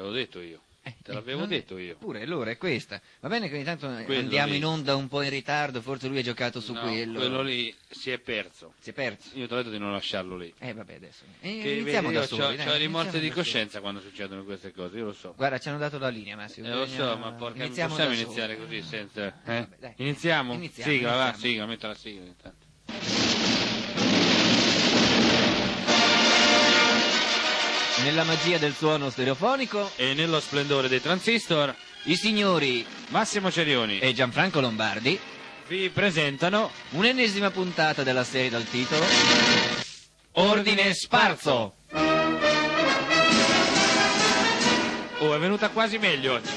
l'avevo detto io. Te l'avevo detto io. Pure l'ora è questa. Va bene che ogni tanto Quello andiamo lì. in onda un po' in ritardo, forse lui ha giocato su No, quello. lì si è perso. Si è perso. Io ti ho detto di non lasciarlo lì. Vabbè, adesso. Che Iniziamo vedi, da io soli. c'ho rimorse iniziamo di da coscienza soli. quando succedono queste cose, io lo so. Guarda, ci hanno dato la linea, Massimo. Lo so, ma porca, iniziamo possiamo da soli. iniziare così senza... Vabbè, dai. Iniziamo? Iniziamo, Sigla, va, iniziamo. sigla, metto la sigla intanto. Nella magia del suono stereofonico, E nello splendore dei transistor, i signori Massimo Cerioni e Gianfranco Lombardi, vi presentano un'ennesima puntata della serie dal titolo Ordine Sparso. Oh, è venuta quasi meglio oggi.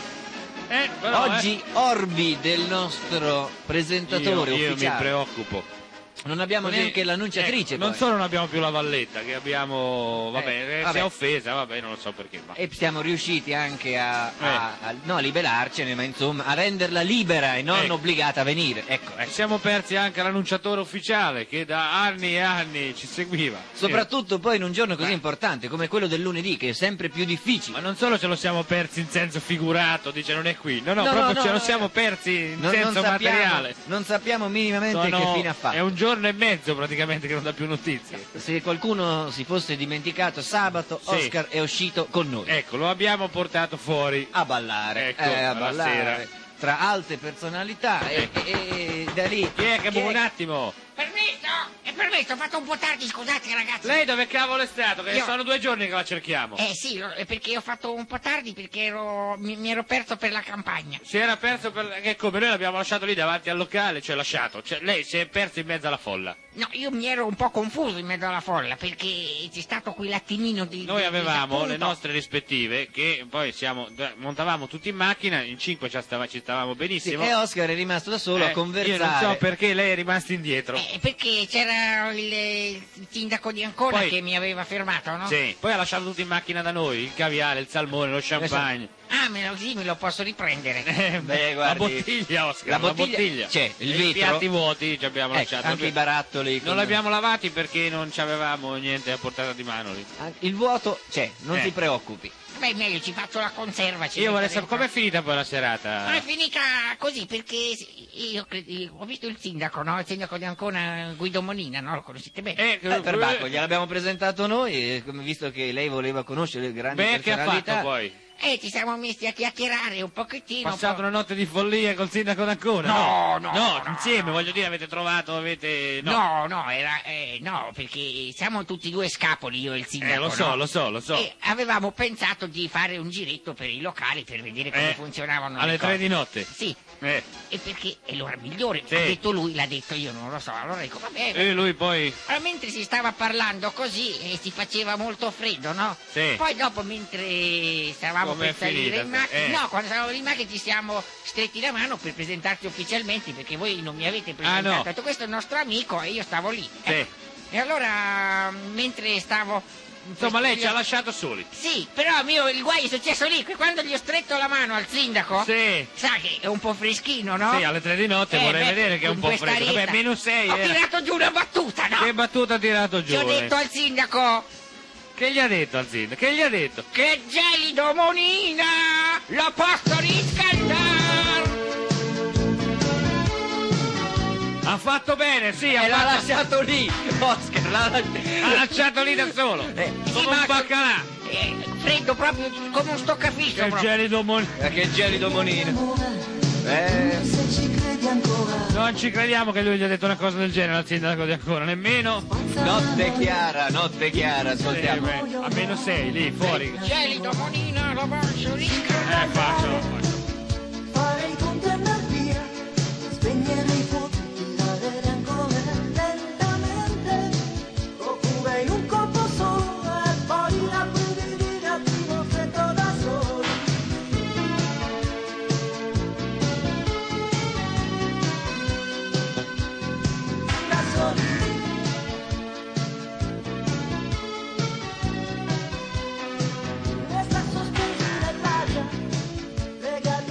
Però, Oggi Orbi del nostro presentatore io mi ufficiale. preoccupo. Non abbiamo Così, neanche l'annunciatrice. non poi. solo non abbiamo più la Valletta, che abbiamo... Vabbè, si vabbè. è offesa, vabbè, non lo so perché. Ma... E siamo riusciti anche no, a liberarcene, ma insomma a renderla libera e non Ecco. obbligata a venire. Ecco. Siamo persi anche l'annunciatore ufficiale che da anni e anni ci seguiva. Soprattutto poi in un giorno così importante come quello del lunedì, che è sempre più difficile. Ma non solo ce lo siamo persi in senso figurato, dice non è qui. No, proprio ce lo siamo persi in senso materiale. Non sappiamo minimamente che fine ha fatto. È un giorno e mezzo praticamente che non dà più notizie. Se qualcuno si fosse dimenticato, sabato Sì. Oscar è uscito con noi. Ecco, lo abbiamo portato fuori. A ballare. Ecco, a alla ballare. sera. Tra alte personalità e da lì. Chi è che un attimo? Permesso, ho fatto un po' tardi, scusate ragazzi. Lei dove cavolo è stato? Che Io- sono 2 giorni che la cerchiamo. Sì, perché ho fatto un po' tardi perché mi ero perso per la campagna. Si era perso che come noi l'abbiamo lasciato lì davanti al locale, cioè lasciato. Cioè, lei si è perso in mezzo alla folla. No, io mi ero un po' confuso in mezzo alla folla perché c'è stato quell'attimino di... Noi di avevamo le disappunto. nostre rispettive che poi montavamo tutti in macchina, in 5 ci stavamo Sì, benissimo. e Oscar è rimasto da solo a conversare. Io non so perché lei è rimasto indietro. Perché c'era il sindaco di Ancona Poi- che mi aveva fermato, no? Sì, poi ha lasciato tutti in macchina da noi, il caviale, il salmone, lo champagne. Ah, me lo posso riprendere. Beh, La guardi, bottiglia, Oscar, la la bottiglia- bottiglia. c'è, il E vetro. I piatti vuoti ci abbiamo Ecco, lasciato. anche i barattoli. Non l'abbiamo lavati perché non avevamo niente a portata di mano lì. Il vuoto c'è, non si preoccupi. Beh, meglio, ci faccio la conserva. Io vorrei sapere com'è finita poi la Ma serata. è finita così perché io ho visto il sindaco, no? Il sindaco di Ancona, Guido Monina, no? Lo conoscete bene? Per Bacco, gliel'abbiamo presentato noi, e visto che lei voleva conoscere le grandi Beh, che ha personalità. fatto poi? Ci siamo messi a chiacchierare un pochettino. Passato una notte di follia col sindaco d'Ancona? No, insieme, voglio dire, avete trovato, avete... No, no, perché siamo tutti due scapoli, io e il sindaco. Lo so. E avevamo pensato di fare un giretto per i locali per vedere come funzionavano Alle le 3 cose. di notte. Sì. Eh. E perché è l'ora migliore. Sì. Ha detto lui, l'ha detto io, non lo so. Allora dico, vabbè. E lui poi... Allora, mentre si stava parlando così e si faceva molto freddo, no? Sì. Poi dopo, mentre stavamo Com'è per salire finita? in macchina, Eh. no, quando stavamo in macchina ci siamo stretti la mano per presentarci ufficialmente, perché voi non mi avete presentato. no. Ho detto, questo è il nostro amico e io stavo lì. Sì. E allora, mentre stavo... Insomma, lei ci ha lasciato soli. Sì, però il guaio è successo lì, che quando gli ho stretto la mano al sindaco, Sì. sa che è un po' freschino, no? Sì, alle 3 di notte vorrei vedere che è un po' questa freddo. Vabbè, retta. -6 Ho era. tirato giù una battuta, no? Che battuta ha tirato giù? Ci ho detto al sindaco Che gli ha detto al sindaco? Che gli ha detto? che gelido Monina lo posso riscaldare. Ha fatto bene, sì, E l'ha ha lasciato lì, Oscar, ha lasciato lì da solo. Sì, Come ma- un baccalà. Freddo proprio come un stoccafisso. Che proprio. gelido Che gelido Monina. Se ci credi ancora, Non ci crediamo che lui gli ha detto una cosa del genere al sindaco di ancora, nemmeno. Notte chiara, ascoltiamo. A -6 lì, fuori. Gelido Monina lo posso riscaldare. Faccio. farei con te andar via, spegnere i fuochi, tirare le ancore lentamente, oppure in un colpo solo e poi la brividina attimo freddo da soli. Da soli. Resta sospeso nell'aria, legati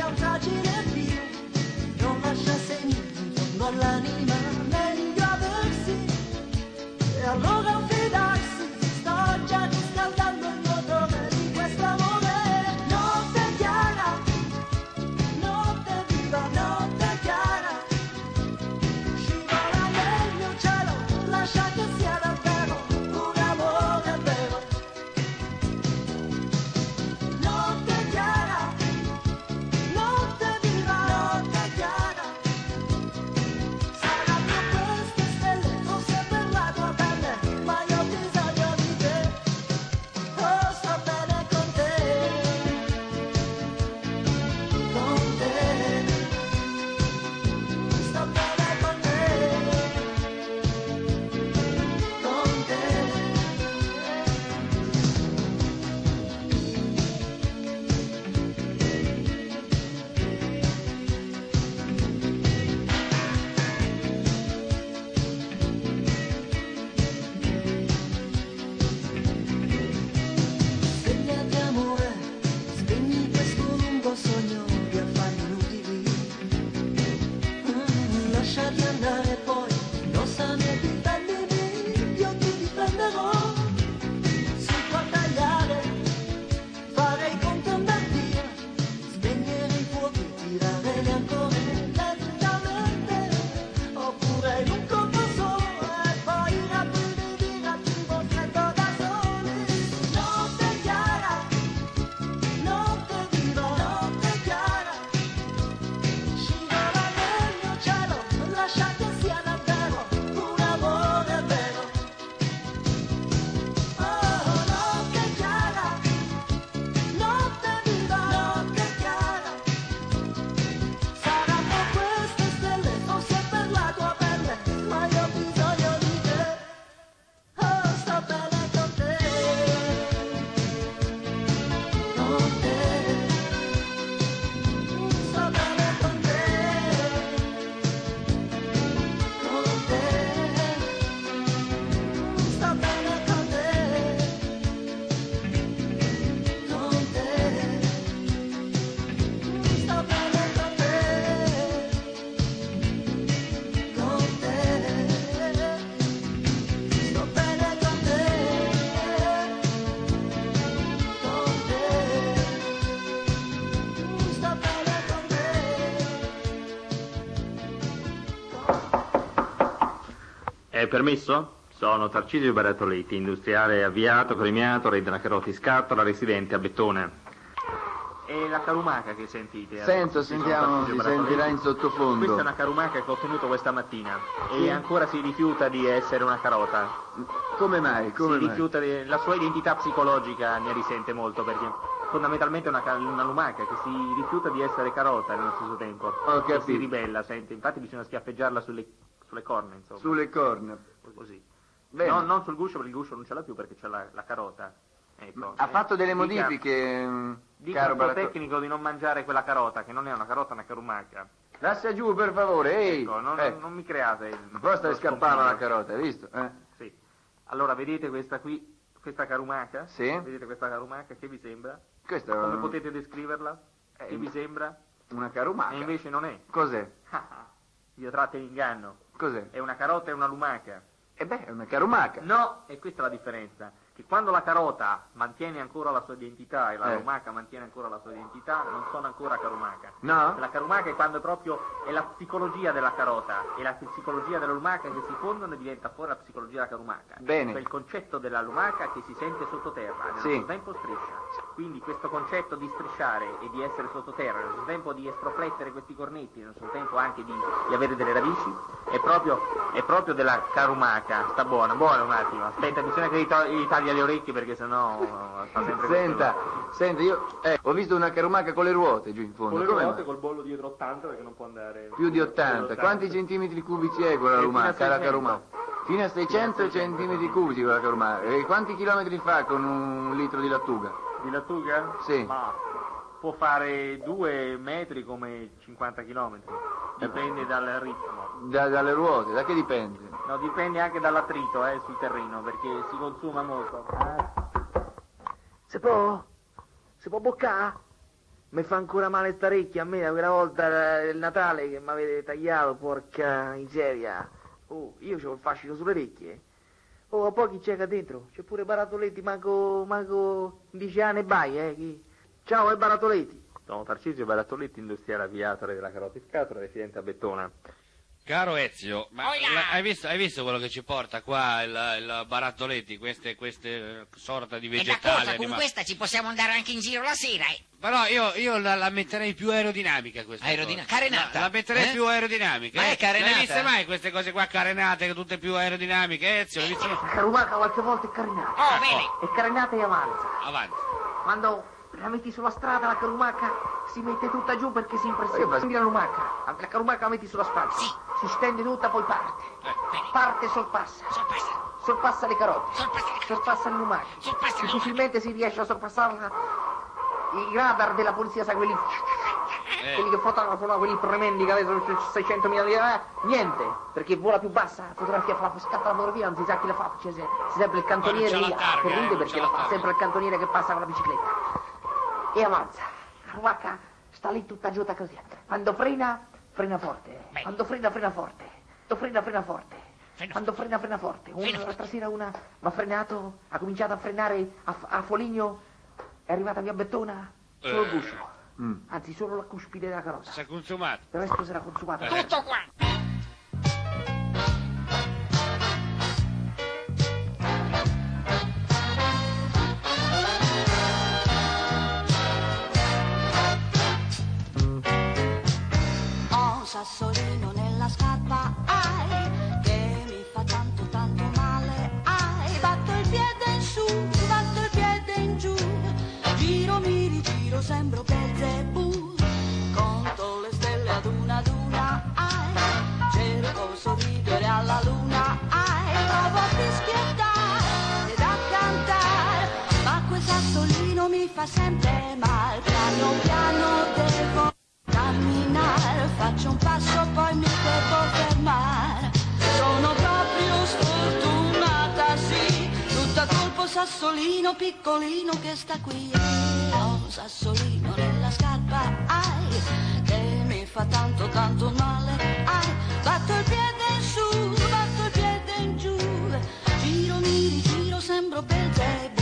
È permesso? Sono Tarcisio Baratoletti, industriale avviato, premiato, re della Carote Scatola, residente a Bettone. E la carumaca che sentite? Sentiamo, si sentirà in sottofondo. Questa è una carumaca che ho ottenuto questa mattina e ancora si rifiuta di essere una carota. Come mai? Rifiuta la sua identità psicologica ne risente molto perché fondamentalmente è una lumaca che si rifiuta di essere carota nello stesso tempo. Ho capito. Si ribella, sente. Infatti bisogna schiaffeggiarla sulle corna, insomma. Sulle corna. Così. Bene. No, non sul guscio, perché il guscio non ce l'ha più perché c'è la carota. Ecco. Ha fatto delle modifiche, dica caro al suo tecnico di non mangiare quella carota, che non è una carota, è una carumaca. Lascia giù, per favore, ehi! Ecco, non mi create Però sta scappando la carota, hai visto? Sì. Allora, vedete questa qui, questa carumaca? Sì. Vedete questa carumaca, che vi sembra? Questa Come potete descriverla? Che vi sembra? Una carumaca. E invece non è. Cos'è? Vi tratta in inganno. Cos'è? È una carota e una lumaca. È una carumaca. No, e questa è la differenza. Che quando la carota mantiene ancora la sua identità e la lumaca mantiene ancora la sua identità, non sono ancora carumaca. No? La carumaca è quando è la psicologia della carota e la psicologia della lumaca che si fondono e diventa fuori la psicologia della carumaca. Bene. Quel concetto della lumaca che si sente sottoterra, nello stesso tempo striscia. Quindi questo concetto di strisciare e di essere sottoterra, nello stesso tempo di esproflettere questi cornetti, nello stesso tempo anche di avere delle radici, è proprio della carumaca. Sta buona un attimo. Aspetta, bisogna che gli taglia le orecchie perché sennò fa sempre Senta, io ho visto una carumaca con le ruote giù in fondo. con le ruote, col bollo dietro 80 perché non può andare più di 80. Quanti centimetri cubici è quella lumaca, la carumaca? Fino a 600 centimetri cubici quella carumaca. E quanti chilometri fa con un litro di lattuga? Di lattuga? Sì. Ma può fare 2 metri come 50 chilometri. Dipende dal ritmo. Dalle ruote, da che dipende? No, dipende anche dall'attrito sul terreno, perché si consuma molto. Si può boccare? Mi fa ancora male sta orecchia a me da quella volta del Natale che mi avete tagliato, porca miseria. Oh, io c'ho il fascino sulle orecchie. Oh, a pochi c'è qua dentro? C'è pure Baratoletti, manco 10 anni e vai, Ciao, è Baratoletti. Sono Tarcisio Baratoletti, industriale avviatore della Carote Scatola, residente a Bettona. Caro Ezio, ma hai visto quello che ci porta qua il Baratoletti, queste sorta di vegetali? E con questa ci possiamo andare anche in giro la sera, Però io la metterei più aerodinamica questa. Carenata? La metterei più aerodinamica. Ma è carenata? Hai viste mai queste cose qua carenate, tutte più aerodinamiche, Ezio? La carumaca qualche volta è carenata. Oh, bene. È carenata e avanza. Avanti. Quando la metti sulla strada la carumaca si mette tutta giù perché si impressiona. Quindi la lumaca, la carumaca la metti sulla strada. Sì. Si stende tutta, poi parte. Bene. Parte e sorpassa. Sorpassa le carote. Sorpassa le lumache. Difficilmente si riesce a sorpassarla. I radar della polizia, sai, quelli che fotografano, quelli tremendi che adesso 600.000 lire, niente, perché vola più bassa, la fotografia scatta la fotografia, non si sa chi la fa, c'è sempre il cantoniere lì che ride perché la fa sempre il cantoniere che passa con la bicicletta. E avanza. La lumaca sta lì tutta giunta così. Quando frena forte. Quando frena forte. Quando frena forte. Quando frena forte. L'altra sera una mi ha frenato, ha cominciato a frenare a Foligno, è arrivata via Bettona, solo il guscio. Anzi, solo la cuspide della carota. Si è consumato. Il resto si era consumato. Tutto qua. Sassolino nella scarpa hai, che mi fa tanto male, hai, batto il piede in su, batto il piede in giù, giro mi rigiro, sembro Belzebù, conto le stelle ad una, hai, cerco sorridere alla luna, hai, provo a fischiettare ed a cantare, ma quel sassolino mi fa sempre mal, piano piano devo camminare, faccio un passo poi mi devo fermare, sono proprio sfortunata, sì, tutta colpo sassolino piccolino che sta qui, oh, sassolino nella scarpa, ai, che mi fa tanto male, ai, batto il piede in su, batto il piede in giù, giro mi rigiro, sembro Belzebù.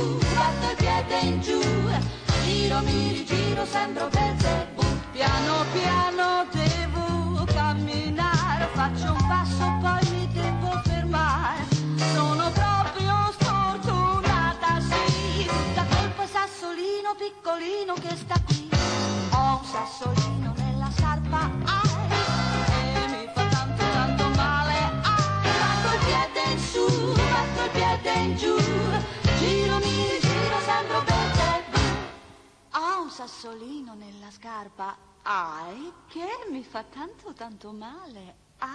batto il piede in giù, giro, mi rigiro, sembro Belzebù. Piano piano devo camminare, faccio un passo poi mi devo fermare. Sono proprio sfortunata, sì, tutta colpa è Sassolino piccolino che sta qui. Ho un sassolino nella scarpa, e mi fa tanto tanto male, batto il piede in su, batto il piede in giù, giro, mi rigiro, sembro Belzebù. Ho un sassolino nella scarpa, che mi fa tanto tanto male,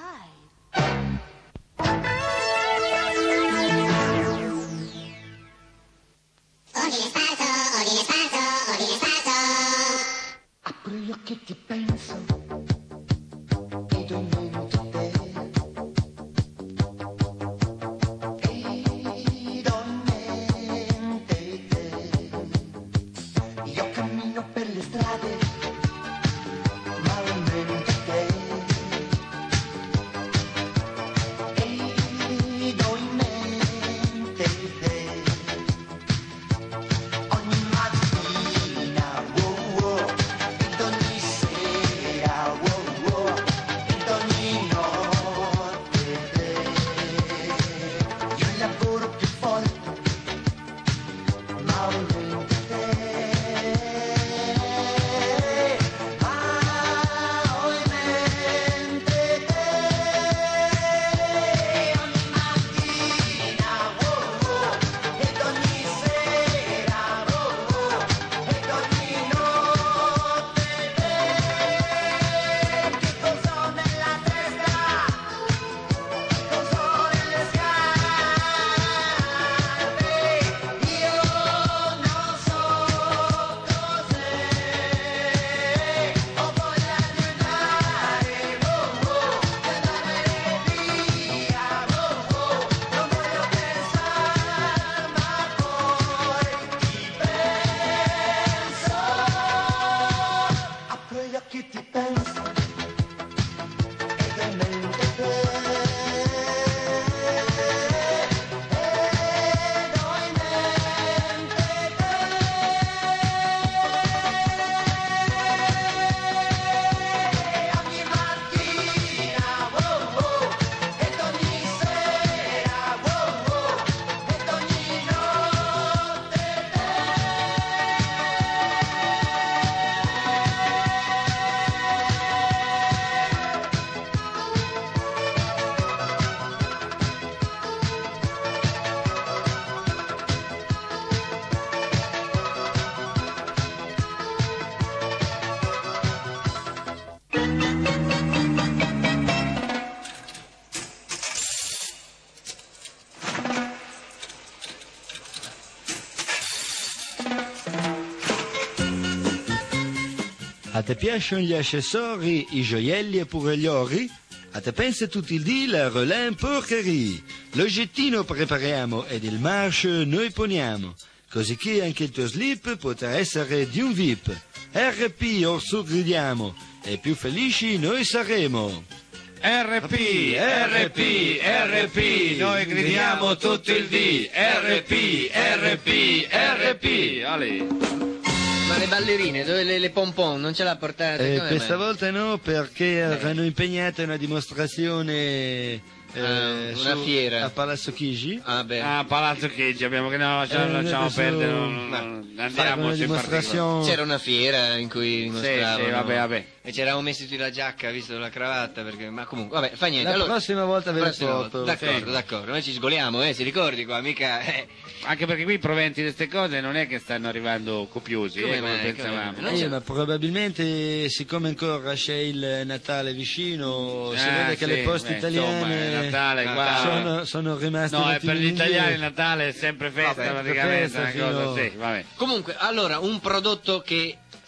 Ordine sparso. Apro gli occhietti e penso, vedo in mente te. Vedo in mente te. Io cammino per le strade, ma ho in mente te. Vedo in mente te. Ogni mattina, wow, wow, ed ogni sera, wow, wow, ed ogni notte te. Io lavoro più forte, ma ho in mente te. Ma ho in mente te. Ogni mattina, wow, wow, ed ogni sera, wow, wow, ed ogni notte te. Che cosa ho nella testa? Che cosa ho nelle scarpe? Io non so cos'è. Ho voglia di andare, wow, wow, di andare via, wow, wow. Non voglio pensare, ma poi ti penso. Apro gli occhi e ti penso, ed è mente te. Ed ho in mente te. Ogni mattina, wow, wow, ed ogni sera, wow, wow, ed ogni notte te. A te piacciono gli accessori, i gioielli e pure gli ori? A te pensa tutti il dì la Roland Porcherie. L'oggettino prepariamo ed il marcio noi poniamo, così che anche il tuo slip potrà essere di un VIP. RP Orso gridiamo, e più felici noi saremo. RP, RP, RP, noi gridiamo tutto il dì. RP, RP, RP. Ale. Ma le ballerine, dove le pompon, non ce l'ha portate? Come Questa mai? volta no, perché erano impegnate in una dimostrazione una fiera a Palazzo Chigi. Palazzo Chigi abbiamo che no, lasciamo perdere, non andiamo in particolare. C'era una fiera in cui dimostravano. Sì, vabbè. E ci eravamo messi tutti la giacca, visto la cravatta, perché ma comunque, vabbè, fa niente. La prossima volta ve lo porto. D'accordo, noi ci sgoliamo, si ricordi qua, mica. Anche perché qui i proventi di queste cose non è che stanno arrivando copiosi, come pensavamo. Ma probabilmente, siccome ancora c'è il Natale vicino, si vede che le poste italiane Natale qua sono rimaste. No, per gli italiani il Natale è sempre festa, praticamente. Comunque, allora, un prodotto che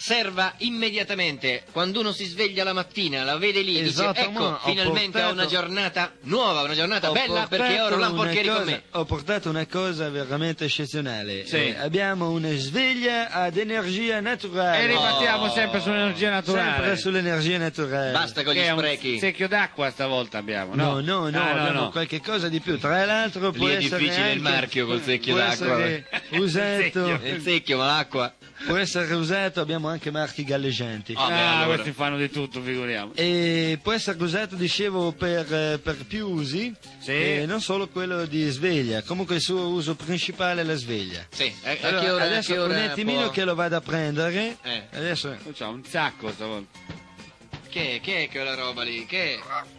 serva immediatamente. Quando uno si sveglia la mattina, la vede lì, dice: Esattamente, ecco, finalmente ho una giornata nuova, una giornata bella, perché ora non porcherì con me. Ho portato una cosa veramente eccezionale. Sì. Abbiamo una sveglia ad energia naturale. E ribattiamo sempre sull'energia naturale. Sempre sull'energia naturale. Basta con gli Che è un sprechi. secchio d'acqua stavolta abbiamo, No, no? abbiamo qualche cosa di più. Tra l'altro Lì può è essere difficile il anche- marchio col secchio può d'acqua. essere usato, Il secchio, ma l'acqua. può essere usato, abbiamo anche marchi galleggianti. Ah, beh, Ah, allora. questi fanno di tutto, figuriamo. E può essere usato, dicevo, per più usi, Sì. e non solo quello di sveglia. Comunque il suo uso principale è la sveglia. Sì, a Allora, che ora, adesso a che ora un attimino può- che lo vado a prendere. Eh. Adesso C'ha un sacco stavolta. Che è quella roba lì? Che è?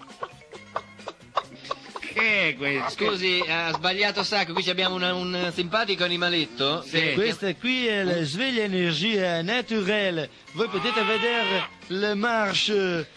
Che è questo? Scusi, ha sbagliato sacco, qui abbiamo un simpatico animaletto. Sì. questa qui è la sveglia energia naturale. Voi potete vedere le marche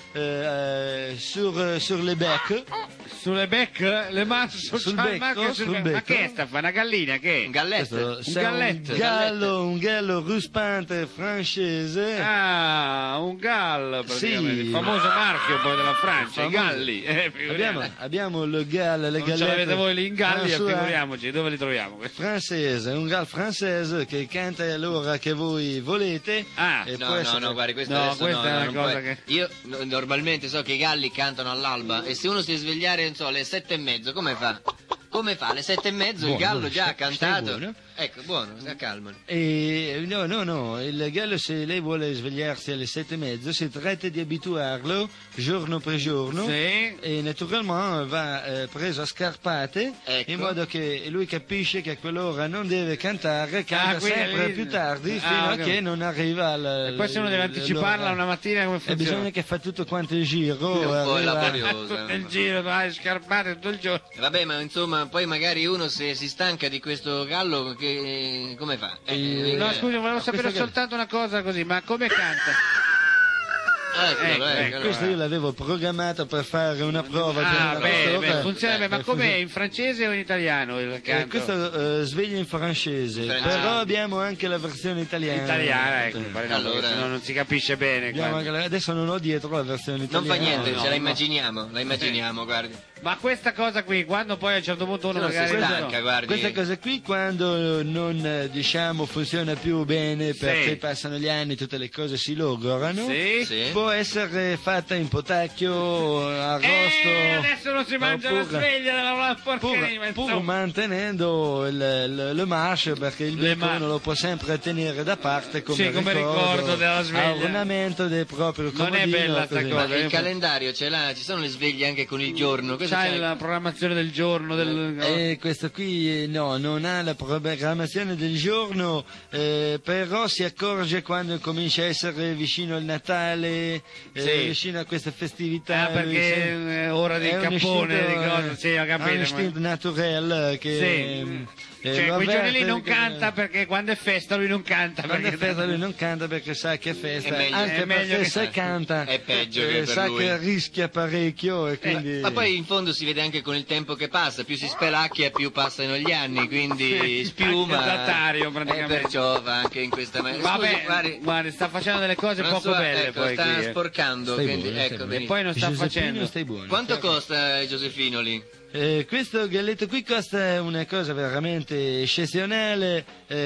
sur le bec. Sulle becche? Le mani Sul becco, sul Ma becco. che è sta? Fa una gallina, che Un è? galletto. Questo Un è galletto. un gallo ruspante francese. Ah, un gallo, praticamente. Sì. Il famoso marchio poi della Francia, i galli. Abbiamo le galle, le Non ce gallette. l'avete voi lì in Galli, François- figuriamoci, dove li troviamo? questi? francese, un gal francese che canta all'ora che voi volete. Ah, e No, può essere- no, guardi, questo No, adesso questa è una non cosa puoi. che- Io normalmente so che i galli cantano all'alba e se uno si deve svegliare, non so, alle 7:30, come fa? Come fa? Alle 7:30 il Buono, gallo già ha stai cantato. buono. Ecco, buono, si accalmano. No, il gallo, se lei vuole svegliarsi alle 7:30, si tratta di abituarlo giorno per giorno. Sì. E naturalmente va preso a scarpate, Ecco. in modo che lui capisce che a quell'ora non deve cantare, canta quindi sempre lì- più tardi, Ah, fino a ok. che non arriva al... E poi se uno deve anticiparla l'ora. una mattina come E funziona? bisogna che fa tutto quanto il giro. È un po' arriva- laborioso. Tutto il giro, vai scarpate tutto il giorno. Vabbè, ma insomma, poi magari uno se si stanca di questo gallo, come fa? No, scusi, volevo sapere questo- soltanto una cosa così, ma come canta? Eccolo, ecco. Questo io l'avevo programmato per fare una prova di Ah, una bene, mezz'ora. funziona bene, ma E com'è, in francese o in italiano il canto? questo sveglia in francese, Francese. però abbiamo anche la versione italiana. Italiana, ecco, Sì. pare no, Allora- perché sennò non si capisce bene. Abbiamo quando- anche adesso non ho dietro la versione Non italiana. fa niente, no, ce la no. immaginiamo, guardi. Ma questa cosa qui, quando poi a un certo punto uno Se no si magari... stanca, guardi. Questa cosa qui quando non diciamo funziona più bene perché Sì. passano gli anni, tutte le cose si logorano, Sì? Sì. può essere fatta in potacchio, arrosto, adesso non si mangia la oppure- sveglia della porcheria, ma pur insomma. mantenendo le marce, perché il Le becco ma- uno lo può sempre tenere da parte come, Sì, come ricordo della sveglia. a ornamento del proprio Non è comodino, bella sta così. cosa. Ma il calendario ce l'ha, ci sono le sveglie anche con il giorno. Cosa C'hai c'è? la programmazione del giorno, del... E questo qui no, non ha la programmazione del giorno, però si accorge quando comincia a essere vicino al Natale, Sì. vicino a queste festività. Ah, perché è ora di è un cappone, istinto, di cose, sì, ho capito, Ha un ma- istinto naturale che... Sì. Cioè, lo quei giorni lì avverte non che- canta perché quando è festa lui non canta. Quando è perché... festa lui non canta perché sa che è festa, È meglio- anche è meglio perché che- se canta È peggio che per sa lui. che rischia parecchio e quindi... Ma poi in fondo si vede anche con il tempo che passa, più si spelacchia più passano gli anni, quindi Sì, spiuma. anche il datario, praticamente. E perciò va anche in questa maniera. Vabbè, Scusi, guardi, guarda, sta facendo delle cose poco François, belle ecco, poi sta qui, sporcando, Stai quindi buono, stai ecco buono. E benissimo. poi non sta Giuseppino, facendo. stai buono. Quanto costa Giuseppino lì? Questo galletto qui costa una cosa veramente eccezionale,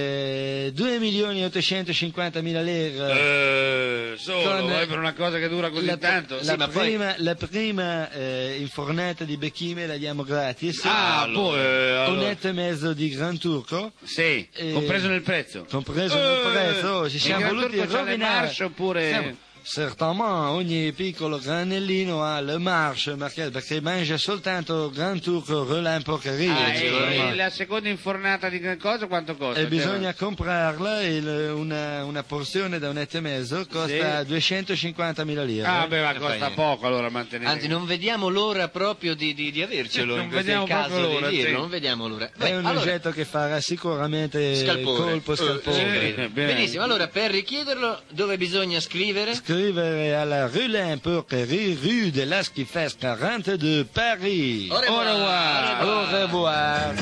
2.850.000 lire. Solo, Con- per una cosa che dura così tanto. La, ma poi- prima infornata di becchime la diamo gratis, Ah, poi, un allora. etto e mezzo di Gran Turco, Sì, compreso nel prezzo. compreso nel prezzo, ci Il siamo Gran voluti Turco c'ha le rovinare. marce oppure... Siamo- Certamente, ogni piccolo granellino ha le marce, perché mangia soltanto Gran Turco, Roland Porcheria. Ah, insomma. e la seconda infornata di che cosa quanto costa? E bisogna comprarla, una porzione da un etto e mezzo costa 250.000 lire. Ah, beh, ma Non fa costa niente. poco allora mantenere. Anzi, non vediamo l'ora proprio di avercelo, Non in questo è il vediamo caso proprio l'ora, di dirlo, sì. non vediamo l'ora. È Beh, un allora, oggetto che farà sicuramente scalpore. colpo scalpore. Sì, bene. benissimo, allora per richiederlo dove bisogna scrivere? Scrivere alla Roland Porcherie, rue de l'Asquifes 42, Paris. Au revoir. Au revoir.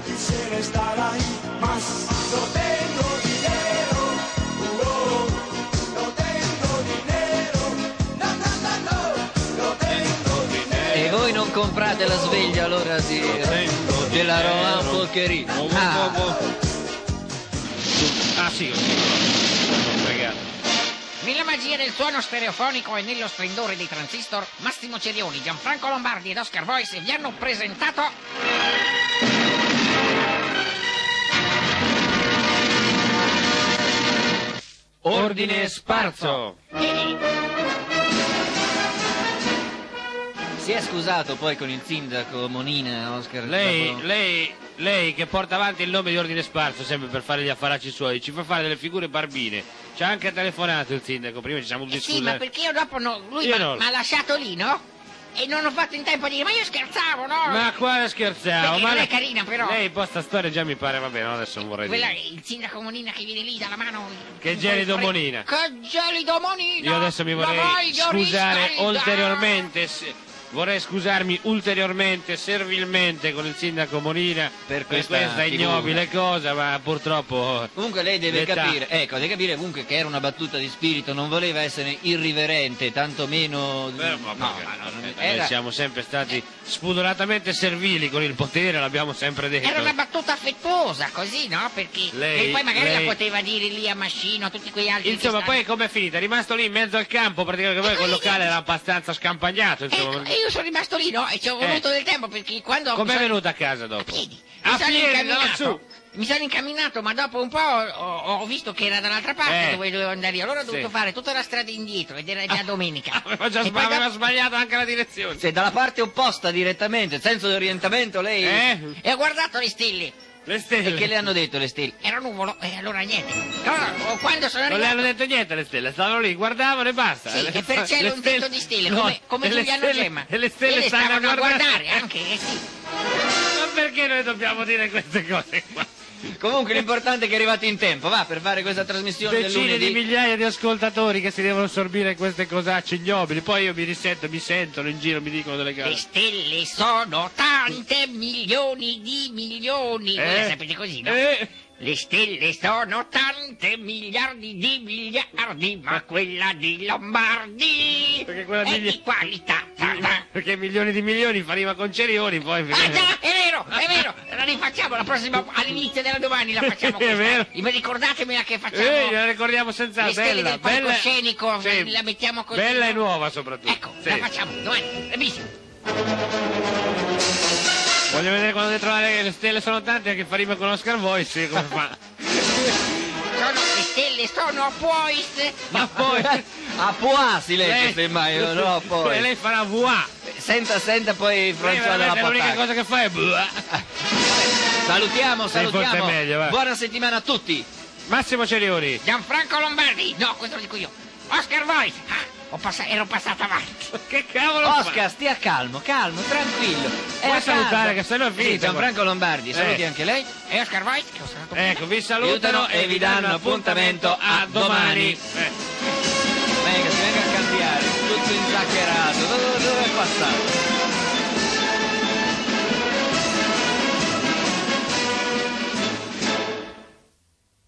insieme starai, ma lo tengo di nero, lo tengo di nero, no, no, no, no, lo tengo di nero. E voi non comprate la sveglia allora della Roland Folcherie? Ah sì, non fregato. Nella magia del suono stereofonico e nello splendore dei transistor, Massimo Cerioni, Gianfranco Lombardi ed Oscar Voice vi hanno presentato... Ordine Sparso. Si è scusato poi con il sindaco Monina, Oscar? Lei che porta avanti il nome di Ordine Sparso sempre per fare gli affaracci suoi, ci fa fare delle figure barbine. Ci ha anche telefonato il sindaco, prima ci siamo Sì, ma perché io dopo lui mi ha lasciato lì, no? E non ho fatto in tempo a dire, ma io scherzavo, no? Ma quale scherzavo? Perché Ma non è carina, però. Lei posta storia già mi pare, vabbè, no, adesso non vorrei Quella, dire. il sindaco Monina che viene lì dalla mano... Che gelido Monina. Che gelido Monina! Io adesso mi vorrei scusare ulteriormente... Vorrei scusarmi ulteriormente, servilmente con il sindaco Monina per questa ignobile cosa, ma purtroppo... Comunque lei deve capire, deve capire comunque che era una battuta di spirito, non voleva essere irriverente, tantomeno... Noi siamo sempre stati spudoratamente servili con il potere, l'abbiamo sempre detto. Era una battuta affettuosa, così, no? Perché e poi magari la poteva dire lì a Mascino, a tutti quei altri... Insomma, poi com'è finita? È rimasto lì in mezzo al campo, praticamente poi quel locale era abbastanza scampagnato, insomma. Io sono rimasto lì, no? E ci ho voluto del tempo perché quando... Com'è venuta a casa dopo? A piedi. A piedi, da lassù. Mi sono incamminato, ma dopo un po' ho visto che era dall'altra parte dove dovevo andare io. Allora ho dovuto fare tutta la strada indietro ed era già domenica. Aveva sbagliato anche la direzione. Se dalla parte opposta direttamente, senso di orientamento lei... E ho guardato le stelle. Le stelle. E che le hanno detto le stelle? Era nuvolo e allora niente. No, quando sono arrivato... Non le hanno detto niente le stelle, stavano lì, guardavano e basta. Sì, e per cielo un tetto di stelle, come Giuliano Gemma. E le stelle stavano a guardare anche, sì. Ma perché noi dobbiamo dire queste cose qua? Comunque l'importante è che è arrivati in tempo, va, per fare questa trasmissione del lunedì. Decine di migliaia di ascoltatori che si devono sorbire queste cosacce ignobili, poi io mi sentono in giro, mi dicono delle cose. Le stelle sono tante milioni di milioni. Voi la sapete così, no? Le stelle sono tante miliardi di miliardi, ma quella di Lombardi perché quella è di qualità. Perché milioni di milioni fa rima con Cerioni, poi... Ah già, è vero, la rifacciamo la prossima, all'inizio della domani la facciamo questa. È vero. Ricordatemela che facciamo... la ricordiamo senza le stelle bella, del palcoscenico, la mettiamo così. Bella e nuova soprattutto. Ecco, la facciamo domani, bravissimo. Voglio vedere quando devi trovare le stelle sono tante anche fa rima con Oscar Voice, come fa? Le stelle sono Voice. Ma poi... A Pois si legge semmai, no poi. Lei farà voix. Senta poi François della Patacca. L'unica cosa che fa è... Salutiamo. Forse è meglio, va. Buona settimana a tutti. Massimo Cerioni. Gianfranco Lombardi. No, questo lo dico io. Oscar Voice. Ero passato avanti. Che cavolo Oscar, stia calmo, tranquillo. Puoi salutare che se no è finita. Sì, Gianfranco Lombardi, saluti anche lei. E Oscar Voice che ho salutato. Ecco, vi salutano e vi danno appuntamento a domani. Venga, si venga a cambiare, tutto inzaccherato. Dove è passato?